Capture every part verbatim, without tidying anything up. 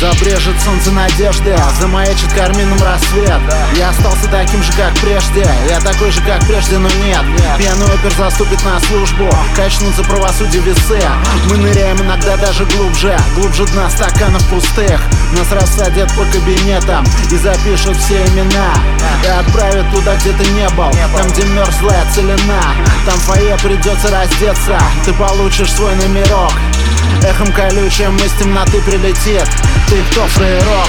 Забрежет солнце надежды, замаячит кармином рассвет. Я остался таким же, как прежде, я такой же, как прежде, но нет. Пьяный опер заступит на службу, качнутся правосудие весы. Мы ныряем иногда даже глубже, глубже дна стаканов пустых. Нас рассадят по кабинетам и запишут все имена и отправят туда, где ты не был, там, где мерзлая целина. Там в фойе придется раздеться, ты получишь свой номерок. Эхом колючим из темноты прилетит: ты кто, фрейрок?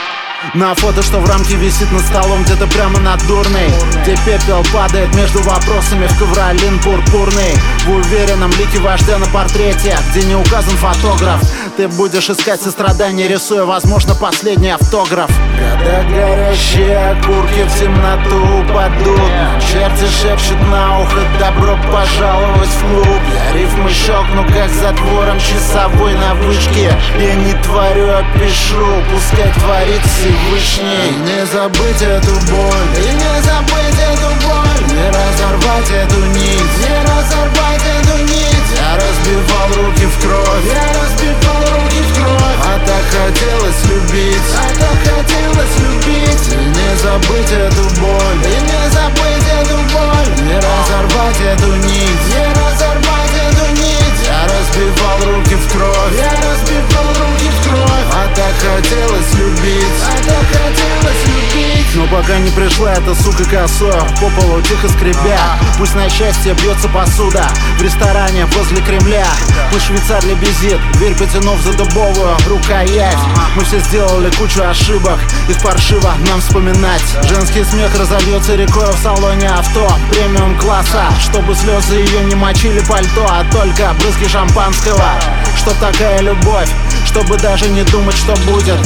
На фото, что в рамке висит над столом, где-то прямо над дурной, где пепел падает между вопросами в ковролин пурпурный. В уверенном лике вождя на портрете, где не указан фотограф, ты будешь искать сострадание, рисуя, возможно, последний автограф. Когда горящие окурки в темноту упадут, черти шепчут на ухо: добро пожаловать в клуб. Я рифмы щелкну, как затвором часовой на вышке. Я не творю, а пишу, пускай творит Всевышний. Не забыть эту боль, и не забыть эту боль, не разорвать эту нить, не разорвать эту нить. Я разбивал руки в кровь, я разбивал руки в кровь. А так хотелось любить, а так хотелось любить. И не забыть эту боль, и не забыть эту боль, не разорвать эту нить, не разорвать эту нить. Я разбивал руки в кровь, я разбивал руки в кровь. А так хотелось любить, а так хотелось любить. Но пока не пришла эта сука косою, по полу тихо скребя. Пусть на счастье бьется посуда в ресторане возле Кремля. Пусть швейцар лебезит, дверь потянув за дубовую рукоять. Мы все сделали кучу ошибок, их паршиво нам вспоминать. Женский смех разольется рекой в салоне авто премиум класса, чтобы слезы ее не мочили пальто, а только брызги шампанского. Чтоб такая любовь, чтобы даже не думать, что будет.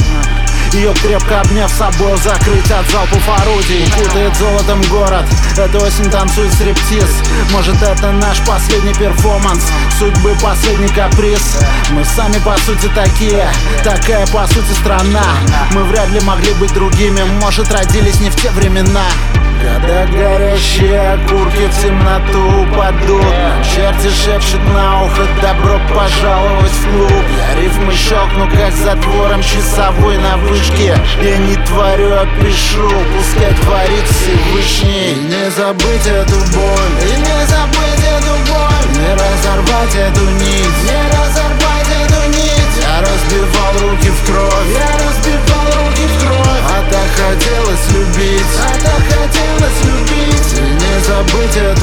Ее крепко обняв собой, закрыть от залпов орудий. Путает золотом город, эта осень танцует стриптиз. Может, это наш последний перформанс, судьбы последний каприз. Мы сами по сути такие, такая по сути страна. Мы вряд ли могли быть другими, может, родились не в те времена. Когда горящие окурки в темноту упадут, черти шепчут на ухо: добро пожаловать в клуб. Я рифмы щелкну, как затвором часовой на вышке. Я не творю, а пишу, пускай творит Всевышний. И не забыть эту боль, и не забыть эту боль, не разорвать эту нить, не разорвать эту нить. Я разбивал руки в кровь, я разбивал руки в кровь. А так хотелось любить, а так хотелось любить. И не забыть эту